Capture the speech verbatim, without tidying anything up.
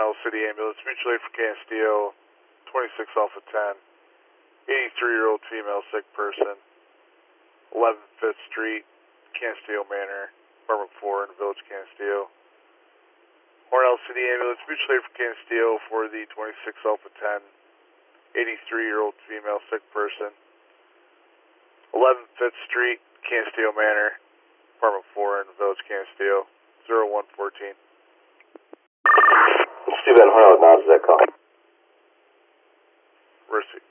Cornell City Ambulance, mutual aid for Castillo, twenty-six Alpha ten, eighty-three-year-old female sick person, eleven Fifth Street, Castillo Manor, apartment four in Village Castillo. Cornell City Ambulance, mutual aid for Castillo for the twenty-six Alpha ten, eighty-three-year-old female sick person, eleven Fifth Street, Castillo Manor, apartment four in Village Castillo, zero one fourteen. Steve Van Harlow, now does that call? Receive.